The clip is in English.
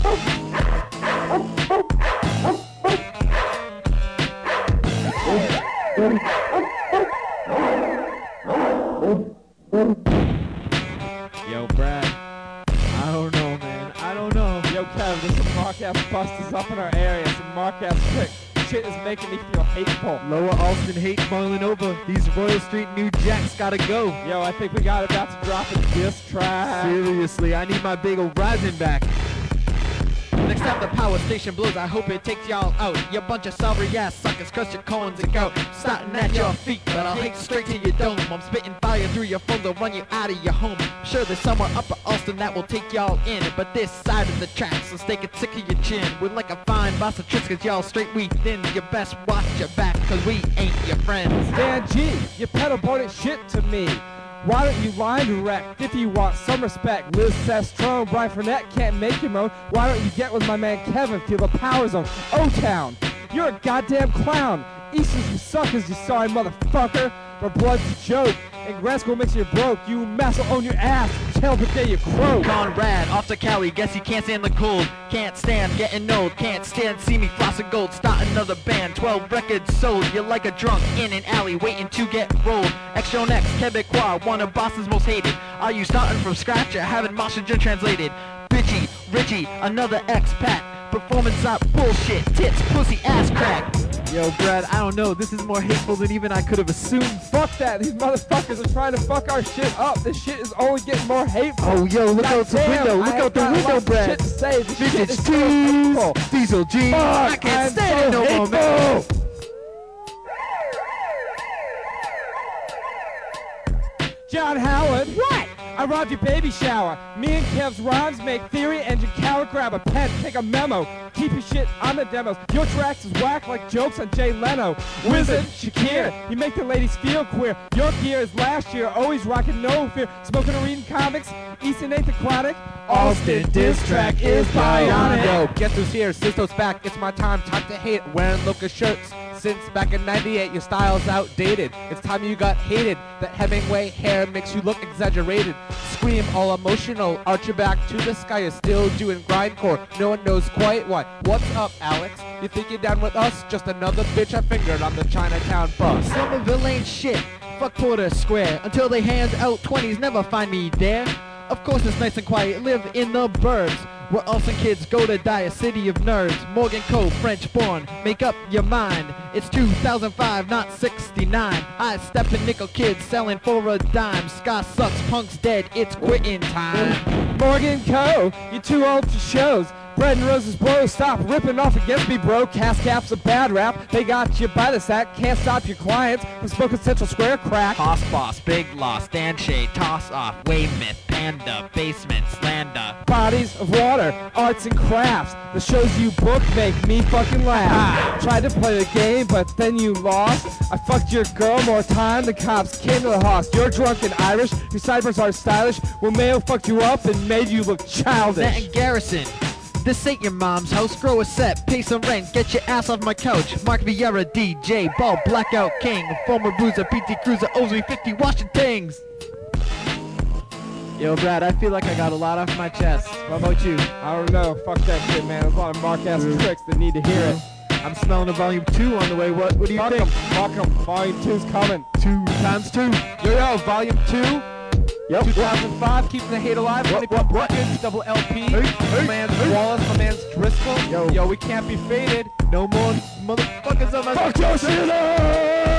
Yo, Brad. I don't know, man. I don't know. Yo, Kev, there's some Mark-ass busters up in our area. Some Mark-ass prick. Shit is making me feel hateful. Lower Alston hate boiling over. These Royal Street New Jacks gotta go. Yo, I think we got about to drop a diss track. Seriously, I need my big ol' rising back. Next time the power station blows, I hope it takes y'all out. You bunch of sorry ass suckers, crush your corns and go. Starting at your feet, but I'll hate straight to your dome. I'm spitting fire through your phone, they'll run you out of your home. Sure, there's somewhere up at Alston that will take y'all in, but this side of the tracks will stake it sick of your chin. We're like a fine boss of tricks, cause y'all straight we thin. You best watch your back, cause we ain't your friends. Dan G, you pedal boarded shit to me. Why don't you line direct if you want some respect? Liz Sestrone, Brian Furnett can't make you moan. Why don't you get with my man Kevin, feel the power zone? O-Town, you're a goddamn clown. Eastern's you suckers, you sorry motherfucker. For blood's a joke, and grad school makes you broke. You mess will own your ass, tell the day you croak. Conrad, off to Cali, guess you can't stand the cold. Can't stand getting old, can't stand see me flossing gold. Start another band, 12 records sold. You're like a drunk in an alley waiting to get rolled. Extra X, Quebecois, one of Boston's most hated. Are you starting from scratch or having Marshall translated? Bitchy, Richie, another expat. Performance art bullshit, tits, pussy, ass crack. Yo, Brad, I don't know. This is more hateful than even I could have assumed. Fuck that, these motherfuckers are trying to fuck our shit up. This shit is only getting more hateful. Oh, yo, look out the window. Look out the window, Brad. Shit to say. This shit Vintage is so hateful. T's, Diesel G. Fuck, I can't stand so it no more, man. John Howard. What? I robbed your baby shower. Me and Kev's rhymes make theory engine cower. Grab a pen, take a memo. Keep your shit on the demos. Your tracks is whack like jokes on Jay Leno. Wizard, Shakir, you make the ladies feel queer. Your gear is last year, always rocking no fear. Smoking or reading comics, Easton ain't the chronic. Alston diss track is bionic. Yo, guess who's here? Sisto's back. It's my time to hate. Wearing Lucas shirts. Since back in 98, your style's outdated. It's time you got hated. That Hemingway hair makes you look exaggerated. Scream all emotional. Arch your back to the sky. You're still doing grindcore. No one knows quite why. What's up, Alex? You think you're down with us? Just another bitch I fingered on the Chinatown bus. Somerville ain't shit. Fuck Porter Square. Until they hand out 20s, never find me there. Of course it's nice and quiet, live in the burbs. Where Austin kids go to die, a city of nerds. Morgan Cove, French born, make up your mind. It's 2005, not 69. I step in nickel kids selling for a dime. Ska sucks, punk's dead, it's quitting time. Morgan Cove, you're too old for shows. Bread and roses blow, stop ripping off against me, bro. Cast Cap's a bad rap, they got you by the sack. Can't stop your clients from smoking Central Square crack. Hoss Boss, Big Loss, Dan Shay, Toss Off, Wave Myth, Panda, Basement, Slander. Bodies of water, arts and crafts. The shows you book make me fucking laugh. Tried to play the game, but then you lost. I fucked your girl more time, the cops came to the house. You're drunk and Irish, your sideburns are stylish. Well, Mayo fucked you up and made you look childish. Matt and Garrison. This ain't your mom's house, grow a set, pay some rent, get your ass off my couch. Mark Vieira, DJ, Ball, Blackout King, former bruiser, PT Cruiser, owes me 50 Washingtons. Yo, Brad, I feel like I got a lot off my chest. What about you? I don't know, fuck that shit, man. There's a lot of Mark-ass tricks that need to hear it. I'm smelling a volume 2 on the way. What do you think? Fuck 'em. Volume 2's coming. 2 times 2. Yo, volume 2. Yep. 2005, keeping the hate alive. What? Double LP. My man's Wallace, my man's Driscoll. Yo, we can't be faded. No more motherfuckers on my... Fuck your shit up!